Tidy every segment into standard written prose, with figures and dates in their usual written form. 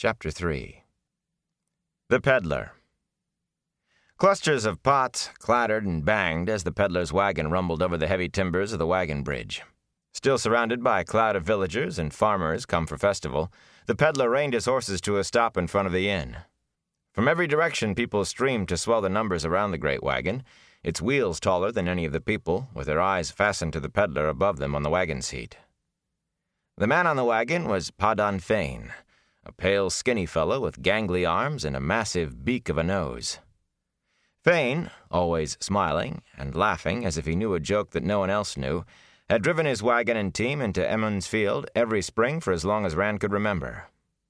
Chapter 3. The Peddler. Clusters of pots clattered and banged as the peddler's wagon rumbled over the heavy timbers of the wagon bridge. Still surrounded by a cloud of villagers and farmers come for festival, the peddler reined his horses to a stop in front of the inn. From every direction people streamed to swell the numbers around the great wagon, its wheels taller than any of the people, with their eyes fastened to the peddler above them on the wagon seat. The man on the wagon was Padan Fain, a pale, skinny fellow with gangly arms and a massive beak of a nose. Fain, always smiling and laughing as if he knew a joke that no one else knew, had driven his wagon and team into Emmons Field every spring for as long as Rand could remember.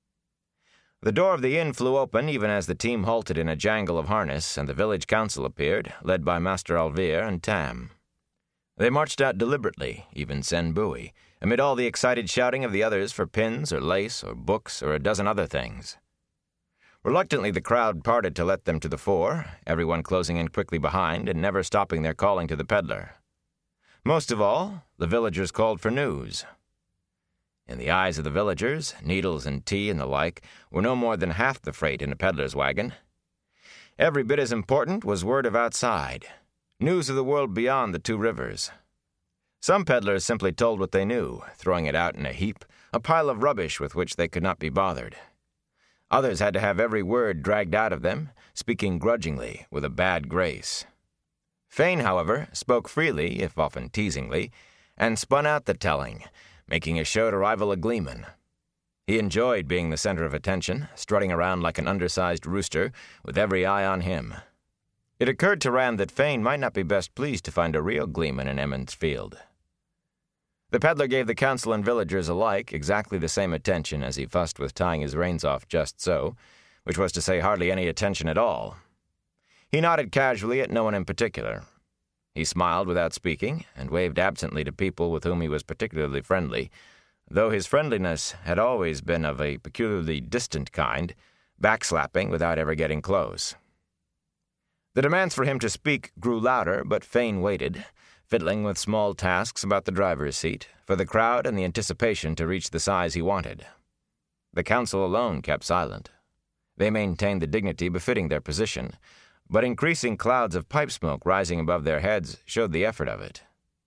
The door of the inn flew open even as the team halted in a jangle of harness, and the village council appeared, led by Master Alvear and Tam. They marched out deliberately, even Sen Bui, amid all the excited shouting of the others for pins or lace or books or a dozen other things. Reluctantly, the crowd parted to let them to the fore, everyone closing in quickly behind and never stopping their calling to the peddler. Most of all, the villagers called for news. In the eyes of the villagers, needles and tea and the like were no more than half the freight in a peddler's wagon. Every bit as important was word of outside, news of the world beyond the two rivers. Some peddlers simply told what they knew, throwing it out in a heap, a pile of rubbish with which they could not be bothered. Others had to have every word dragged out of them, speaking grudgingly, with a bad grace. Fain, however, spoke freely, if often teasingly, and spun out the telling, making a show to rival a gleeman. He enjoyed being the center of attention, strutting around like an undersized rooster, with every eye on him. It occurred to Rand that Fain might not be best pleased to find a real gleeman in Emmons Field. The peddler gave the council and villagers alike exactly the same attention as he fussed with tying his reins off just so, which was to say hardly any attention at all. He nodded casually at no one in particular. He smiled without speaking, and waved absently to people with whom he was particularly friendly, though his friendliness had always been of a peculiarly distant kind, backslapping without ever getting close. The demands for him to speak grew louder, but Fain waited, fiddling with small tasks about the driver's seat, for the crowd and the anticipation to reach the size he wanted. The council alone kept silent. They maintained the dignity befitting their position, but increasing clouds of pipe smoke rising above their heads showed the effort of it.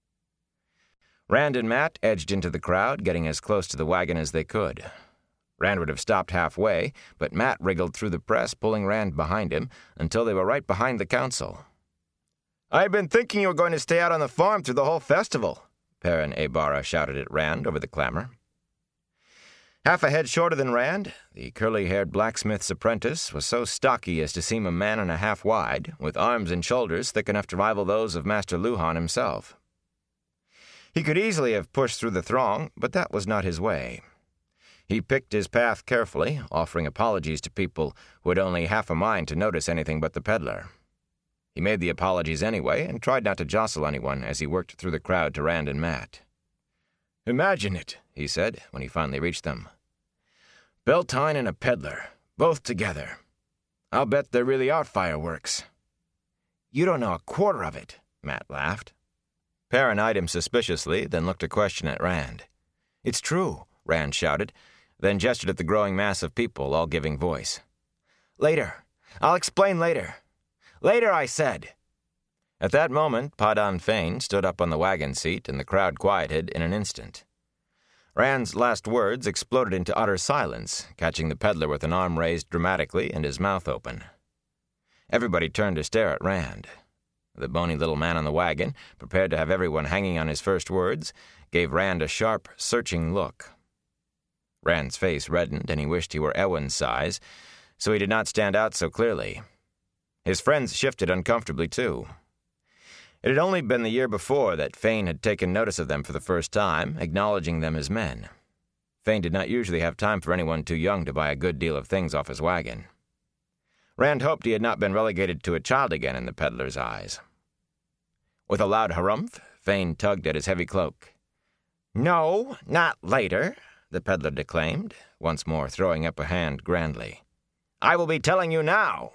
Rand and Matt edged into the crowd, getting as close to the wagon as they could. Rand would have stopped halfway, but Matt wriggled through the press, pulling Rand behind him, until they were right behind the council. "I've been thinking you were going to stay out on the farm through the whole festival," Perrin Aybara shouted at Rand over the clamor. Half a head shorter than Rand, the curly-haired blacksmith's apprentice was so stocky as to seem a man and a half wide, with arms and shoulders thick enough to rival those of Master Luhan himself. He could easily have pushed through the throng, but that was not his way. He picked his path carefully, offering apologies to people who had only half a mind to notice anything but the peddler. He made the apologies anyway and tried not to jostle anyone as he worked through the crowd to Rand and Matt. "Imagine it," he said when he finally reached them. "Beltane and a peddler, both together. I'll bet there really are fireworks." "You don't know a quarter of it," Matt laughed. Perrin eyed him suspiciously, then looked a question at Rand. "It's true," Rand shouted, then gestured at the growing mass of people, all giving voice. "Later. I'll explain later. Later, I said." At that moment, Padan Fain stood up on the wagon seat, and the crowd quieted in an instant. Rand's last words exploded into utter silence, catching the peddler with an arm raised dramatically and his mouth open. Everybody turned to stare at Rand. The bony little man on the wagon, prepared to have everyone hanging on his first words, gave Rand a sharp, searching look. Rand's face reddened, and he wished he were Eowyn's size, so he did not stand out so clearly. His friends shifted uncomfortably, too. It had only been the year before that Fain had taken notice of them for the first time, acknowledging them as men. Fain did not usually have time for anyone too young to buy a good deal of things off his wagon. Rand hoped he had not been relegated to a child again in the peddler's eyes. With a loud harumph, Fain tugged at his heavy cloak. "No, not later," the peddler declaimed, once more throwing up a hand grandly. "I will be telling you now."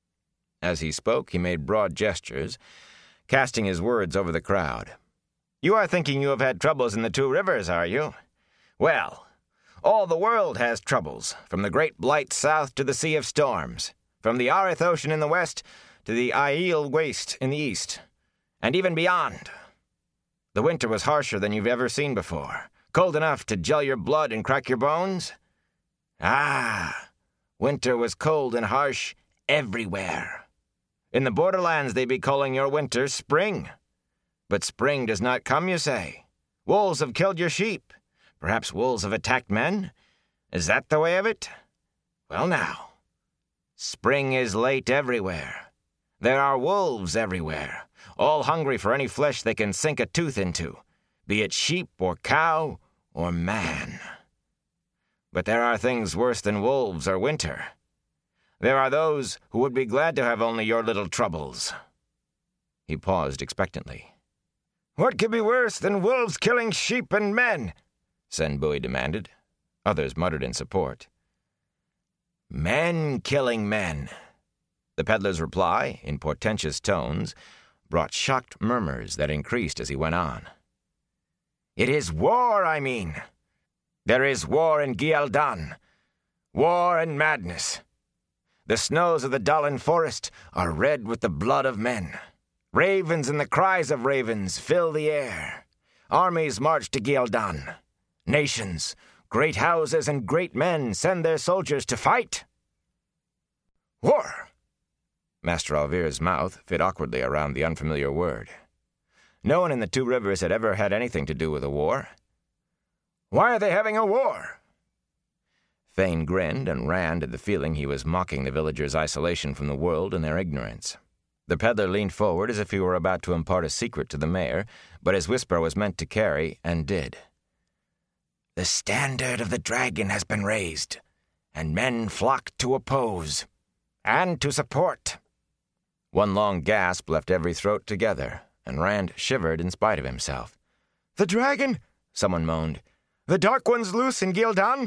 As he spoke, he made broad gestures, casting his words over the crowd. "You are thinking you have had troubles in the two rivers, are you? Well, All the world has troubles, from the Great Blight south to the Sea of Storms, from the Arith Ocean in the west to the Aiel Waste in the east, and even beyond. The winter was harsher than you've ever seen before, cold enough to gel your blood and crack your bones. Winter was cold and harsh everywhere. In the borderlands they'd be calling your winter spring. But spring does not come, you say. Wolves have killed your sheep. Perhaps wolves have attacked men? Is that the way of it? Well now, spring is late everywhere. There are wolves everywhere, all hungry for any flesh they can sink a tooth into, be it sheep or cow or man. But there are things worse than wolves or winter. There are those who would be glad to have only your little troubles. He paused expectantly. What could be worse than wolves killing sheep and men? Sen Bui demanded. Others muttered in support. Men killing men. The peddler's reply, in portentous tones, brought shocked murmurs that increased as he went on. It is war, I mean. There is war in Gieldan. War and madness. The snows of the Dallin forest are red with the blood of men. Ravens and the cries of ravens fill the air. Armies march to Gieldan. Nations, great houses and great men send their soldiers to fight. War! Master Alvir's mouth fit awkwardly around the unfamiliar word. No one in the Two Rivers had ever had anything to do with a war. Why are they having a war? Fane grinned and ran at the feeling he was mocking the villagers' isolation from the world and their ignorance. The peddler leaned forward as if he were about to impart a secret to the mayor, but his whisper was meant to carry, and did. The standard of the dragon has been raised, and men flock to oppose, and to support. One long gasp left every throat together, and Rand shivered in spite of himself. The dragon? Someone moaned. The Dark One's loose in Gieldan?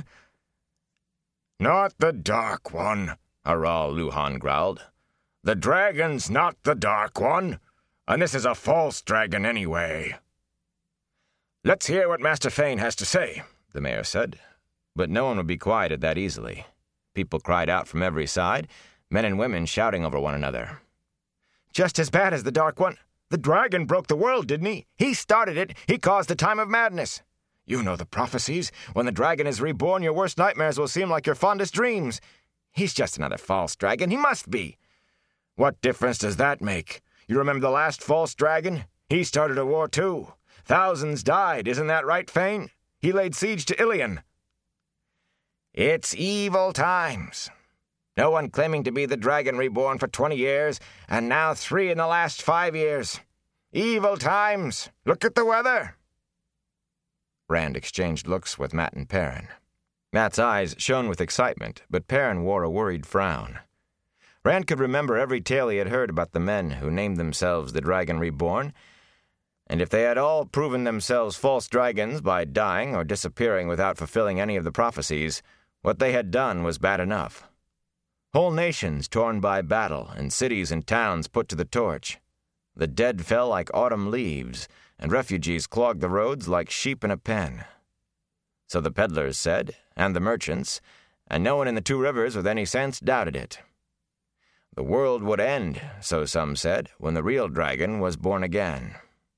Not the Dark One, Aral Luhan growled. The dragon's not the Dark One, and this is a false dragon anyway. Let's hear what Master Fane has to say, the mayor said. But no one would be quieted that easily. People cried out from every side, men and women shouting over one another. Just as bad as the Dark One. The dragon broke the world, didn't he? He started it. He caused the time of madness. You know the prophecies. When the dragon is reborn, your worst nightmares will seem like your fondest dreams. He's just another false dragon. He must be. What difference does that make? You remember the last false dragon? He started a war too. Thousands died, isn't that right, Fane? He laid siege to Ilion. It's evil times. No one claiming to be the dragon reborn for 20 years, and now 3 in the last 5 years. Evil times. Look at the weather. Rand exchanged looks with Matt and Perrin. Matt's eyes shone with excitement, but Perrin wore a worried frown. Rand could remember every tale he had heard about the men who named themselves the Dragon Reborn, and if they had all proven themselves false dragons by dying or disappearing without fulfilling any of the prophecies, what they had done was bad enough. Whole nations torn by battle, and cities and towns put to the torch. The dead fell like autumn leaves, and refugees clogged the roads like sheep in a pen. So the peddlers said, and the merchants, and no one in the Two Rivers with any sense doubted it. The world would end, so some said, when the real dragon was born again.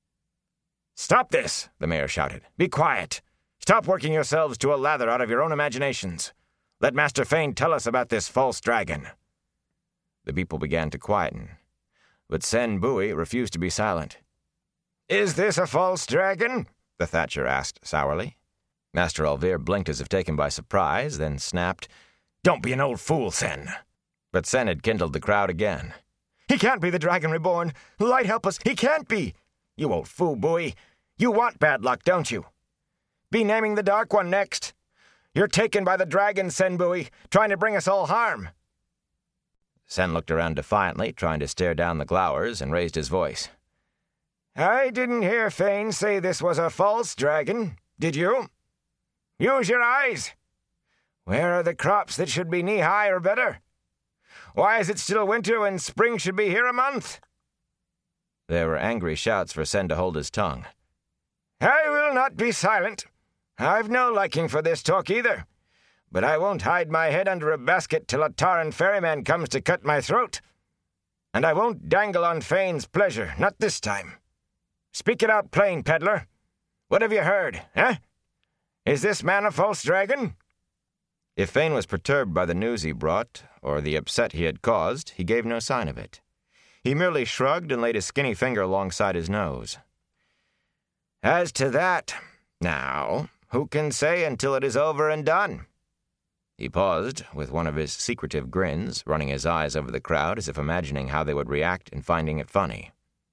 Stop this, the mayor shouted. Be quiet. Stop working yourselves to a lather out of your own imaginations. Let Master Fane tell us about this false dragon. The people began to quieten, but Sen Bui refused to be silent. Is this a false dragon? The thatcher asked sourly. Master Alvir blinked as if taken by surprise, then snapped, Don't be an old fool, Sen. But Sen had kindled the crowd again. He can't be the Dragon Reborn. Light help us, he can't be. You old fool, Bui. You want bad luck, don't you? Be naming the Dark One next. You're taken by the dragon, Sen Bui, trying to bring us all harm. Sen looked around defiantly, trying to stare down the glowers, and raised his voice. I didn't hear Fane say this was a false dragon, did you? Use your eyes. Where are the crops that should be knee-high or better? Why is it still winter when spring should be here a month? There were angry shouts for Sen to hold his tongue. I will not be silent. I've no liking for this talk either. but I won't hide my head under a basket till a Taran ferryman comes to cut my throat. And I won't dangle on Fane's pleasure, not this time. Speak it out plain, peddler. What have you heard, eh? Is this man a false dragon?" If Fane was perturbed by the news he brought, or the upset he had caused, he gave no sign of it. He merely shrugged and laid a skinny finger alongside his nose. "As to that, now, who can say until it is over and done?" He paused, with one of his secretive grins, running his eyes over the crowd as if imagining how they would react and finding it funny.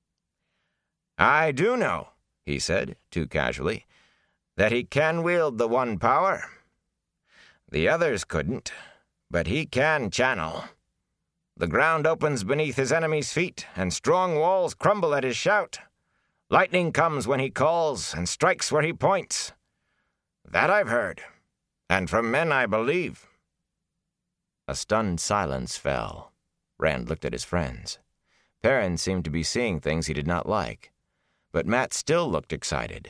"I do know," he said, too casually, "that he can wield the one power. The others couldn't, but he can channel. The ground opens beneath his enemy's feet, and strong walls crumble at his shout. Lightning comes when he calls, and strikes where he points. That I've heard, and from men I believe." A stunned silence fell. Rand looked at his friends. Perrin seemed to be seeing things he did not like, but Mat still looked excited.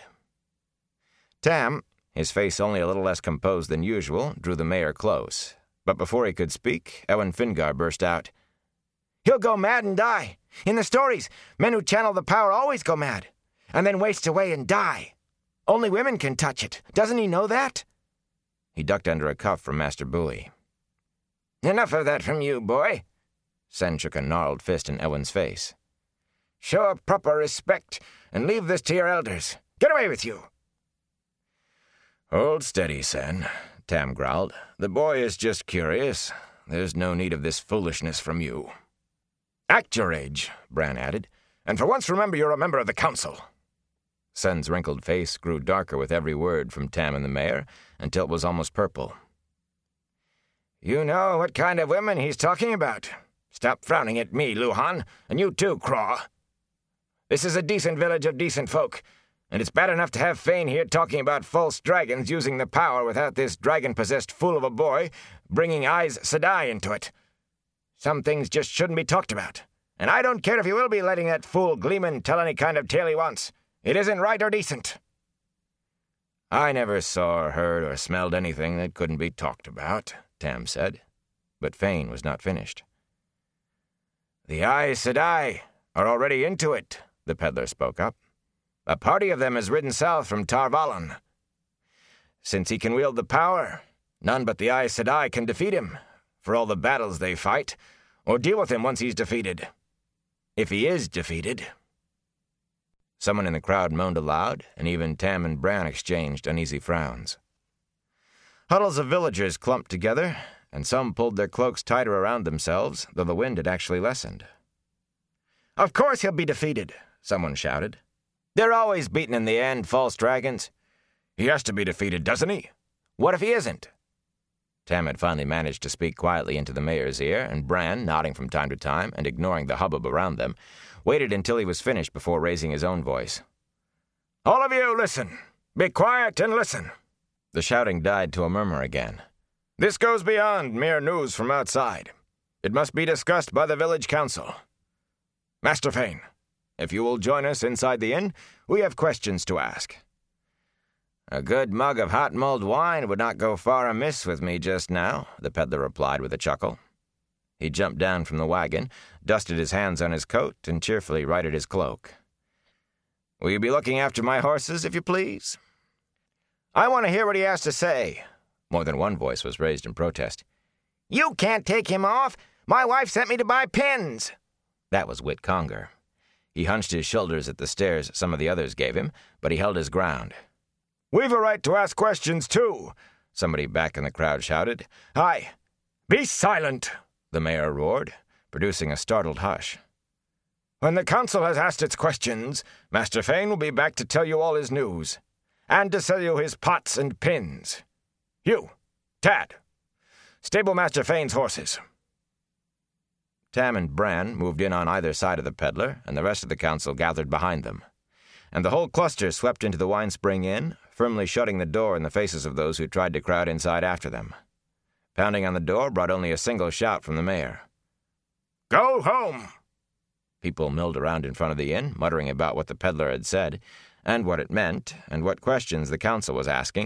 Tam, his face only a little less composed than usual, drew the mayor close. But before he could speak, Ewen Fingar burst out, "He'll go mad and die. In the stories, men who channel the power always go mad, and then waste away and die. Only women can touch it. Doesn't he know that?" He ducked under a cuff from Master Bowie. "Enough of that from you, boy." Sen shook a gnarled fist in Ewen's face. "Show a proper respect, and leave this to your elders. Get away with you." "Hold steady, Sen," Tam growled. "The boy is just curious. There's no need of this foolishness from you." "Act your age," Bran added, "and for once remember you're a member of the council." Sen's wrinkled face grew darker with every word from Tam and the mayor, until it was almost purple. "You know what kind of women he's talking about. Stop frowning at me, Luhan, and you too, Craw. This is a decent village of decent folk, and it's bad enough to have Fane here talking about false dragons using the power without this dragon-possessed fool of a boy bringing Aes Sedai into it. Some things just shouldn't be talked about, and I don't care if he will be letting that fool Gleeman tell any kind of tale he wants. It isn't right or decent." "I never saw or heard or smelled anything that couldn't be talked about," Tam said. But Fane was not finished. "The Aes Sedai are already into it," the peddler spoke up. "A party of them has ridden south from Tar Valon. Since he can wield the power, none but the Aes Sedai can defeat him, for all the battles they fight, or deal with him once he's defeated. If he is defeated." Someone in the crowd moaned aloud, and even Tam and Bran exchanged uneasy frowns. Huddles of villagers clumped together, and some pulled their cloaks tighter around themselves, though the wind had actually lessened. "Of course he'll be defeated," someone shouted. "They're always beaten in the end, false dragons." "He has to be defeated, doesn't he?" "What if he isn't?" Tam had finally managed to speak quietly into the mayor's ear, and Bran, nodding from time to time and ignoring the hubbub around them, waited until he was finished before raising his own voice. "All of you, listen. Be quiet and listen." The shouting died to a murmur again. "This goes beyond mere news from outside. It must be discussed by the village council. Master Fane, if you will join us inside the inn, we have questions to ask." "A good mug of hot mulled wine would not go far amiss with me just now," the peddler replied with a chuckle. He jumped down from the wagon, dusted his hands on his coat, and cheerfully righted his cloak. "Will you be looking after my horses, if you please?" "I want to hear what he has to say." More than one voice was raised in protest. "You can't take him off. My wife sent me to buy pins." That was Whit Conger. He hunched his shoulders at the stares some of the others gave him, but he held his ground. "We've a right to ask questions, too," somebody back in the crowd shouted. "Aye, be silent," the mayor roared, producing a startled hush. "When the council has asked its questions, Master Fane will be back to tell you all his news, and to sell you his pots and pins. You, Tad, stable Master Fane's horses." Tam and Bran moved in on either side of the peddler, and the rest of the council gathered behind them. And the whole cluster swept into the Wine Spring Inn, firmly shutting the door in the faces of those who tried to crowd inside after them. Pounding on the door brought only a single shout from the mayor. "Go home!" People milled around in front of the inn, muttering about what the peddler had said, and what it meant, and what questions the council was asking,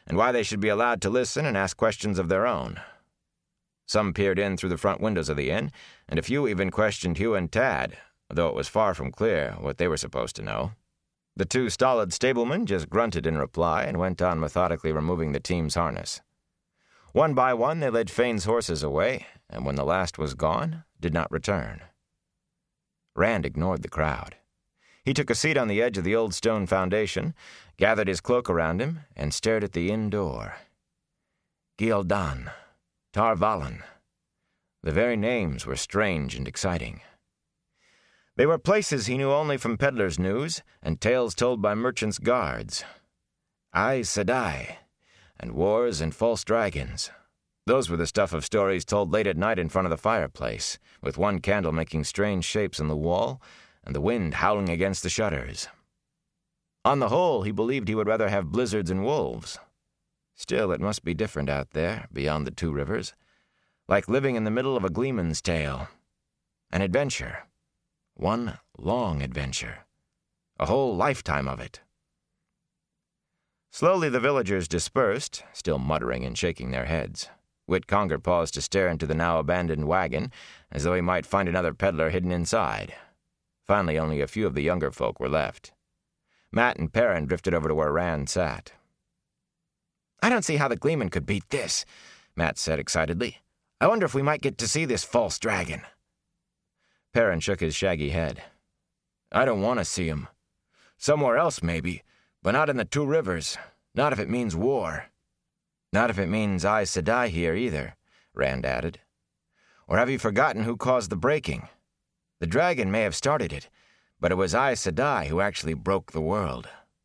and why they should be allowed to listen and ask questions of their own. Some peered in through the front windows of the inn, and a few even questioned Hugh and Tad, though it was far from clear what they were supposed to know. The two stolid stablemen just grunted in reply and went on methodically removing the team's harness. One by one they led Fane's horses away, and when the last was gone, did not return. Rand ignored the crowd. He took a seat on the edge of the old stone foundation, gathered his cloak around him, and stared at the inn door. Gildan, Tar Valon. The very names were strange and exciting. They were places he knew only from peddlers' news and tales told by merchants' guards. Aes Sedai, and wars and false dragons. Those were the stuff of stories told late at night in front of the fireplace, with one candle making strange shapes on the wall and the wind howling against the shutters. On the whole, he believed he would rather have blizzards and wolves. Still, it must be different out there, beyond the two rivers, like living in the middle of a gleeman's tale. An adventure. One long adventure. A whole lifetime of it. Slowly the villagers dispersed, still muttering and shaking their heads. Whit Conger paused to stare into the now abandoned wagon, as though he might find another peddler hidden inside. Finally, only a few of the younger folk were left. Matt and Perrin drifted over to where Rand sat. "I don't see how the Gleeman could beat this," Matt said excitedly. "I wonder if we might get to see this false dragon." Perrin shook his shaggy head. "I don't want to see him. Somewhere else, maybe, but not in the two rivers. Not if it means war." "Not if it means Aes Sedai here, either," Rand added. "Or have you forgotten who caused the breaking? The dragon may have started it, but it was Aes Sedai who actually broke the world."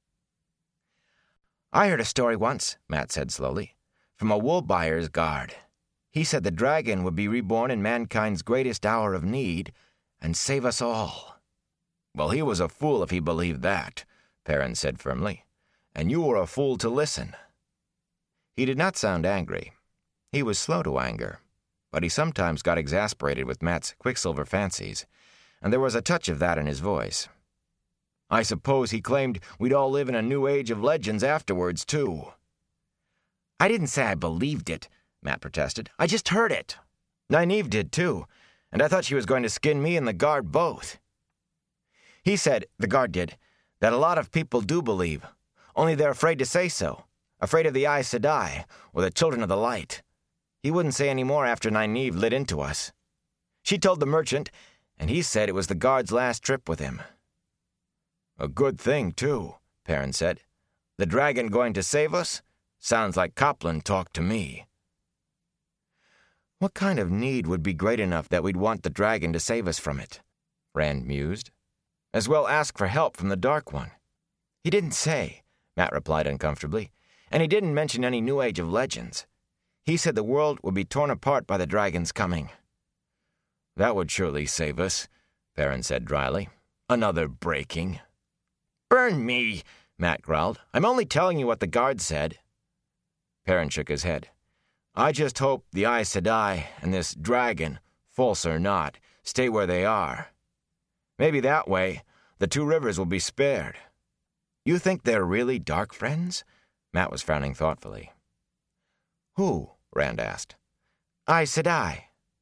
"I heard a story once," Matt said slowly, "from a wool buyer's guard. He said the dragon would be reborn in mankind's greatest hour of need and save us all." "Well, he was a fool if he believed that," Perrin said firmly, "and you were a fool to listen." He did not sound angry. He was slow to anger, but he sometimes got exasperated with Matt's Quicksilver fancies, and there was a touch of that in his voice. "I suppose he claimed we'd all live in a new age of legends afterwards, too." "I didn't say I believed it," Matt protested. "I just heard it. Nynaeve did, too, and I thought she was going to skin me and the guard both. He said, the guard did, that a lot of people do believe, only they're afraid to say so, afraid of the Aes Sedai, or the Children of the Light. He wouldn't say any more after Nynaeve lit into us. She told the merchant, and he said it was the guard's last trip with him." "A good thing, too," Perrin said. "The dragon going to save us? Sounds like Copland talk to me." "What kind of need would be great enough that we'd want the dragon to save us from it?" Rand mused. "As well ask for help from the Dark One." "He didn't say," Matt replied uncomfortably, "and he didn't mention any new age of legends. He said the world would be torn apart by the dragon's coming." "That would surely save us," Perrin said dryly. "Another breaking." "Burn me," Matt growled. "I'm only telling you what the guard said." Perrin shook his head. "I just hope the Aes Sedai and this dragon, false or not, stay where they are. Maybe that way, the two rivers will be spared." "You think they're really dark friends?" Matt was frowning thoughtfully. "Who?" Rand asked. "Aes Sedai."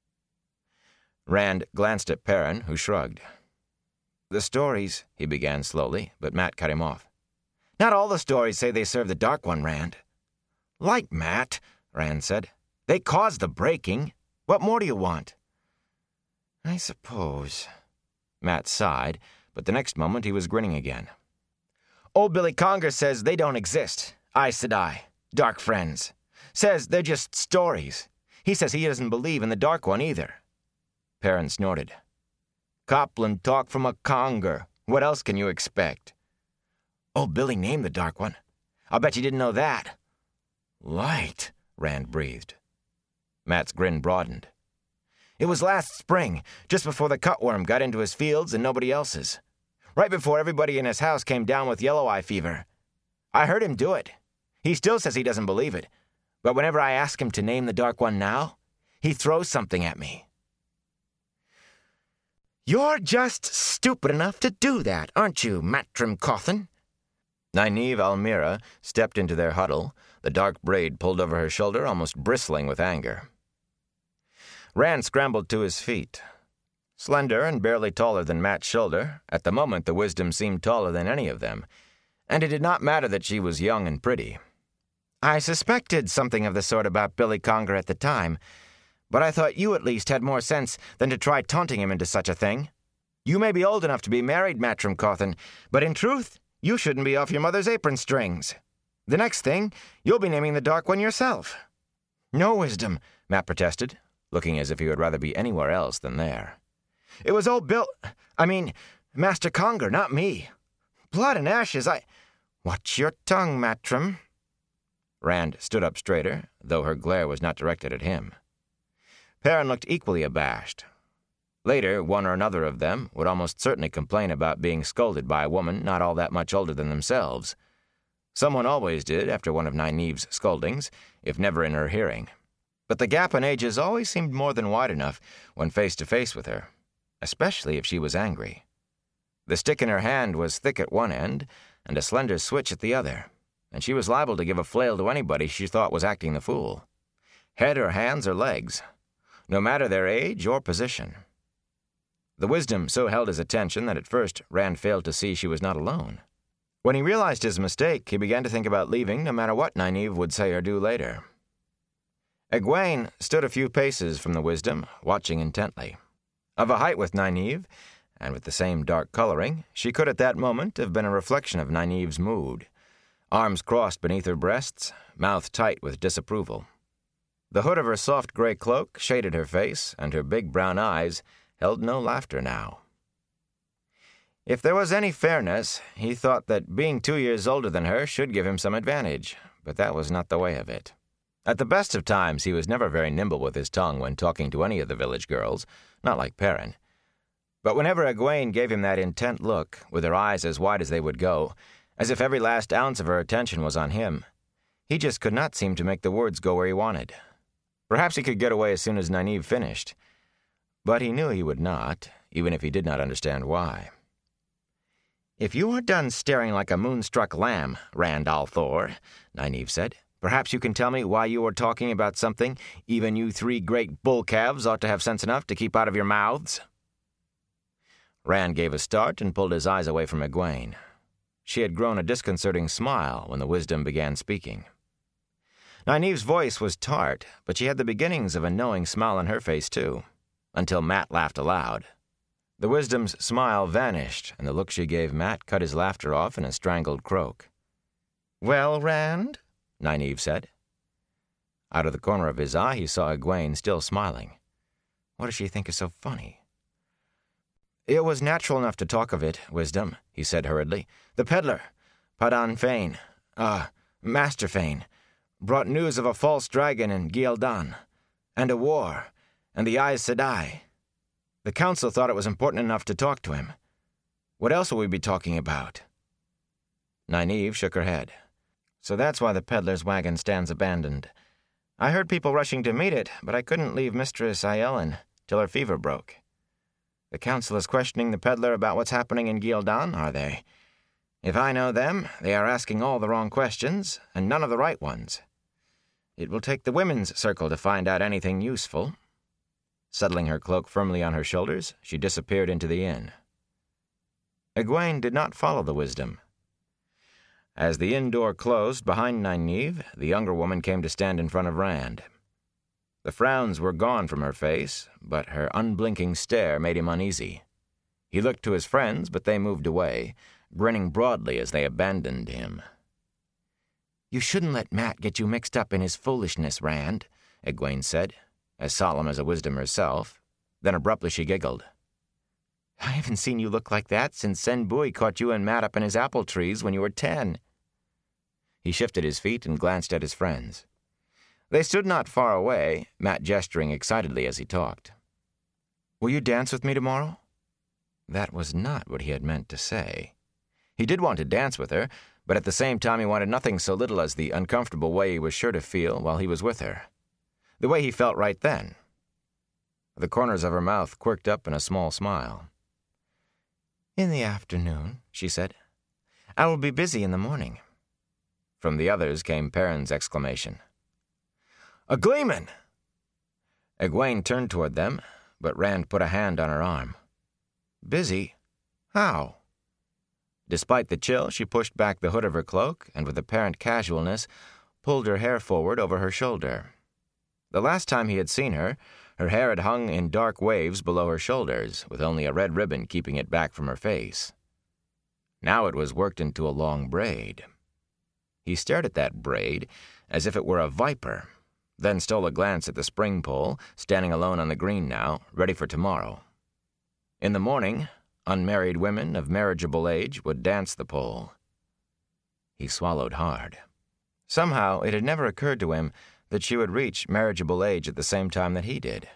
Rand glanced at Perrin, who shrugged. "The stories," he began slowly, but Matt cut him off. "Not all the stories say they serve the Dark One, Rand." "Like Matt," Rand said. "They caused the breaking. What more do you want?" "I suppose." Matt sighed, but the next moment he was grinning again. "Old Billy Conger says they don't exist. Aes Sedai, dark friends. Says they're just stories. He says he doesn't believe in the Dark One either." Perrin snorted. "Copland talk from a Conger. What else can you expect?" "Old Billy named the Dark One. I'll bet you didn't know that." "Light," Rand breathed. Matt's grin broadened. "It was last spring, just before the cutworm got into his fields and nobody else's. Right before everybody in his house came down with yellow eye fever. I heard him do it. He still says he doesn't believe it, but whenever I ask him to name the Dark One now, he throws something at me." "You're just stupid enough to do that, aren't you, Matrim Cawthon?" Nynaeve Almira stepped into their huddle, the dark braid pulled over her shoulder almost bristling with anger. Rand scrambled to his feet. Slender and barely taller than Matt's shoulder, at the moment the Wisdom seemed taller than any of them, and it did not matter that she was young and pretty. "I suspected something of the sort about Billy Conger at the time, but I thought you at least had more sense than to try taunting him into such a thing. You may be old enough to be married, Matrim Cawthon, but in truth, you shouldn't be off your mother's apron strings. The next thing, you'll be naming the Dark One yourself." "No, Wisdom," Matt protested, looking as if he would rather be anywhere else than there. "It was old Master Conger, not me. Blood and ashes, Watch your tongue, Matrim." Rand stood up straighter, though her glare was not directed at him. Perrin looked equally abashed. Later, one or another of them would almost certainly complain about being scolded by a woman not all that much older than themselves. Someone always did after one of Nynaeve's scoldings, if never in her hearing. But the gap in ages always seemed more than wide enough when face to face with her, especially if she was angry. The stick in her hand was thick at one end and a slender switch at the other, and she was liable to give a flail to anybody she thought was acting the fool. Head or hands or legs, no matter their age or position. The Wisdom so held his attention that at first Rand failed to see she was not alone. When he realized his mistake, he began to think about leaving no matter what Nynaeve would say or do later. Egwene stood a few paces from the Wisdom, watching intently. Of a height with Nynaeve, and with the same dark coloring, she could at that moment have been a reflection of Nynaeve's mood, arms crossed beneath her breasts, mouth tight with disapproval. The hood of her soft gray cloak shaded her face, and her big brown eyes held no laughter now. If there was any fairness, he thought that being 2 years older than her should give him some advantage, but that was not the way of it. At the best of times, he was never very nimble with his tongue when talking to any of the village girls, not like Perrin. But whenever Egwene gave him that intent look, with her eyes as wide as they would go, as if every last ounce of her attention was on him, he just could not seem to make the words go where he wanted. Perhaps he could get away as soon as Nynaeve finished, but he knew he would not, even if he did not understand why. "If you are done staring like a moonstruck lamb, Rand al'Thor," Nynaeve said, "perhaps you can tell me why you are talking about something even you 3 great bull calves ought to have sense enough to keep out of your mouths." Rand gave a start and pulled his eyes away from Egwene. She had grown a disconcerting smile when the Wisdom began speaking. Nynaeve's voice was tart, but she had the beginnings of a knowing smile on her face, too, until Matt laughed aloud. The Wisdom's smile vanished, and the look she gave Matt cut his laughter off in a strangled croak. "Well, Rand?" Nynaeve said. Out of the corner of his eye, he saw Egwene still smiling. What does she think is so funny? "It was natural enough to talk of it, Wisdom," he said hurriedly. "The peddler, Padan Fain, Master Fain, brought news of a false dragon in Ghealdan, and a war, and the Aes Sedai. The council thought it was important enough to talk to him. What else will we be talking about?" Nynaeve shook her head. "So that's why the peddler's wagon stands abandoned. I heard people rushing to meet it, but I couldn't leave Mistress Aiellen till her fever broke. The council is questioning the peddler about what's happening in Ghealdan, are they? If I know them, they are asking all the wrong questions, and none of the right ones. It will take the women's circle to find out anything useful." Settling her cloak firmly on her shoulders, she disappeared into the inn. Egwene did not follow the Wisdom. As the inn door closed behind Nynaeve, the younger woman came to stand in front of Rand. The frowns were gone from her face, but her unblinking stare made him uneasy. He looked to his friends, but they moved away, grinning broadly as they abandoned him. "You shouldn't let Matt get you mixed up in his foolishness, Rand," Egwene said, as solemn as a Wisdom herself. Then abruptly she giggled. "I haven't seen you look like that since Sen Bui caught you and Matt up in his apple trees when you were 10. He shifted his feet and glanced at his friends. They stood not far away, Matt gesturing excitedly as he talked. "Will you dance with me tomorrow?" That was not what he had meant to say. He did want to dance with her, but at the same time he wanted nothing so little as the uncomfortable way he was sure to feel while he was with her. The way he felt right then. The corners of her mouth quirked up in a small smile. "In the afternoon," she said. "I will be busy in the morning." From the others came Perrin's exclamation. "A gleeman!" Egwene turned toward them, but Rand put a hand on her arm. "Busy? How?" Despite the chill, she pushed back the hood of her cloak and with apparent casualness pulled her hair forward over her shoulder. The last time he had seen her, her hair had hung in dark waves below her shoulders, with only a red ribbon keeping it back from her face. Now it was worked into a long braid. He stared at that braid as if it were a viper, then stole a glance at the spring pole, standing alone on the green now, ready for tomorrow. In the morning, unmarried women of marriageable age would dance the pole. He swallowed hard. Somehow it had never occurred to him that she would reach marriageable age at the same time that he did.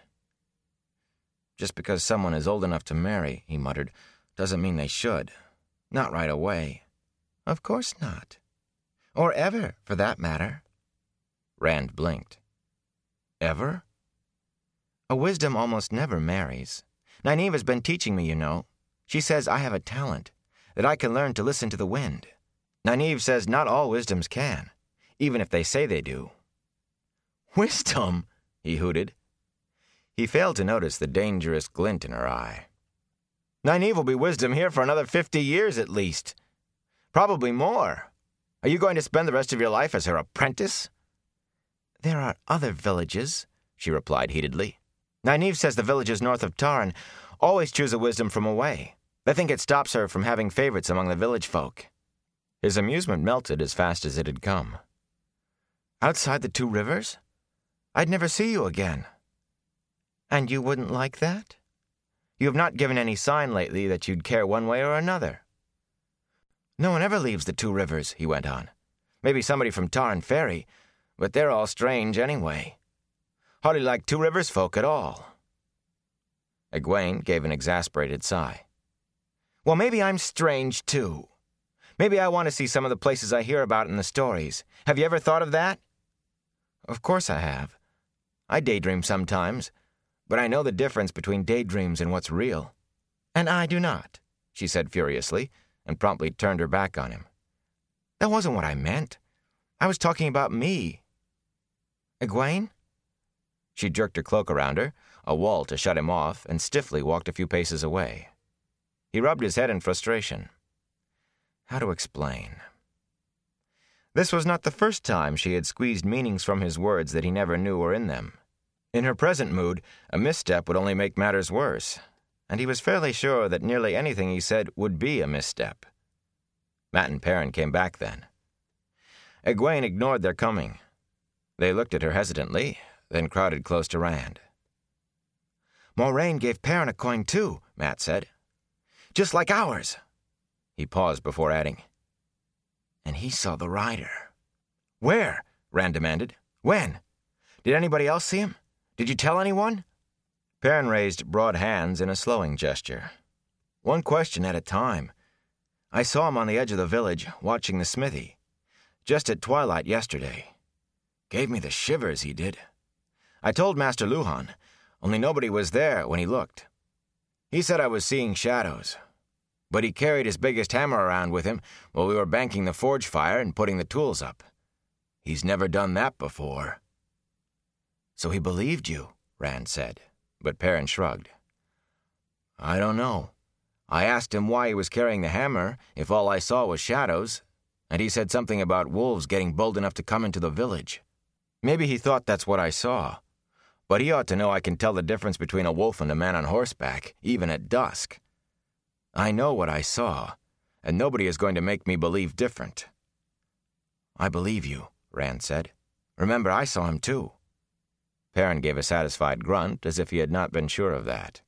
"Just because someone is old enough to marry," he muttered, "doesn't mean they should. Not right away." "Of course not. Or ever, for that matter." Rand blinked. "Ever?" "A wisdom almost never marries. Nynaeve has been teaching me, you know. She says I have a talent, that I can learn to listen to the wind. Nynaeve says not all wisdoms can, even if they say they do." "Wisdom?" he hooted. He failed to notice the dangerous glint in her eye. "Nynaeve will be wisdom here for another 50 years at least. Probably more. Are you going to spend the rest of your life as her apprentice?" "There are other villages," she replied heatedly. "Nynaeve says the villages north of Tarn always choose a wisdom from away. They think it stops her from having favorites among the village folk." His amusement melted as fast as it had come. "Outside the 2 rivers? I'd never see you again." "And you wouldn't like that? You have not given any sign lately that you'd care one way or another." "No one ever leaves the 2 rivers," he went on. "Maybe somebody from Tarn Ferry, but they're all strange anyway. Hardly like 2 Rivers folk at all." Egwene gave an exasperated sigh. "Well, maybe I'm strange, too. Maybe I want to see some of the places I hear about in the stories. Have you ever thought of that?" "Of course I have. I daydream sometimes, but I know the difference between daydreams and what's real." "And I do not," she said furiously, and promptly turned her back on him. "That wasn't what I meant. I was talking about me." "Egwene?" She jerked her cloak around her, a wall to shut him off, and stiffly walked a few paces away. He rubbed his head in frustration. How to explain? This was not the first time she had squeezed meanings from his words that he never knew were in them. In her present mood, a misstep would only make matters worse, and he was fairly sure that nearly anything he said would be a misstep. Mat and Perrin came back then. Egwene ignored their coming. They looked at her hesitantly, then crowded close to Rand. "Moiraine gave Perrin a coin too," Mat said. "Just like ours." He paused before adding, "And he saw the rider." "Where?" Rand demanded. "When? Did anybody else see him? Did you tell anyone?" Perrin raised broad hands in a slowing gesture. "One question at a time. I saw him on the edge of the village, watching the smithy. Just at twilight yesterday. Gave me the shivers, he did. I told Master Luhan, only nobody was there when he looked. He said I was seeing shadows. But he carried his biggest hammer around with him while we were banking the forge fire and putting the tools up. He's never done that before." "So he believed you," Rand said, but Perrin shrugged. "I don't know. I asked him why he was carrying the hammer if all I saw was shadows, and he said something about wolves getting bold enough to come into the village. Maybe he thought that's what I saw. But he ought to know I can tell the difference between a wolf and a man on horseback, even at dusk. I know what I saw, and nobody is going to make me believe different." "I believe you," Rand said. "Remember, I saw him too." Perrin gave a satisfied grunt, as if he had not been sure of that.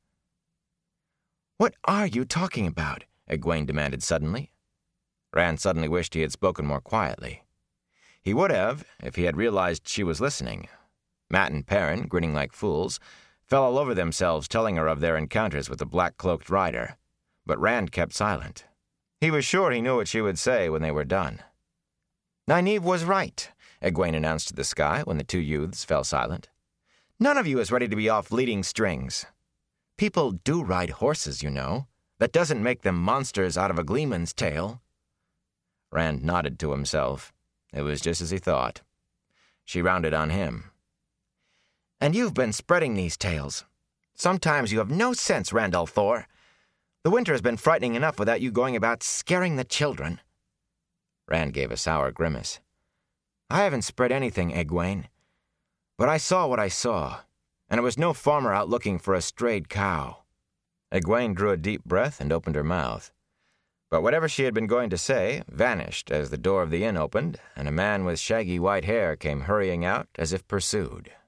"What are you talking about?" Egwene demanded suddenly. Rand suddenly wished he had spoken more quietly. He would have, if he had realized she was listening. Mat and Perrin, grinning like fools, fell all over themselves telling her of their encounters with the black-cloaked rider, but Rand kept silent. He was sure he knew what she would say when they were done. "Nynaeve was right," Egwene announced to the sky when the 2 youths fell silent. "None of you is ready to be off leading strings. People do ride horses, you know. That doesn't make them monsters out of a gleeman's tale." Rand nodded to himself. It was just as he thought. She rounded on him. "And you've been spreading these tales. Sometimes you have no sense, Randall Thor. The winter has been frightening enough without you going about scaring the children." Rand gave a sour grimace. "I haven't spread anything, Egwene. But I saw what I saw, and it was no farmer out looking for a strayed cow." Egwene drew a deep breath and opened her mouth. But whatever she had been going to say vanished as the door of the inn opened, and a man with shaggy white hair came hurrying out as if pursued.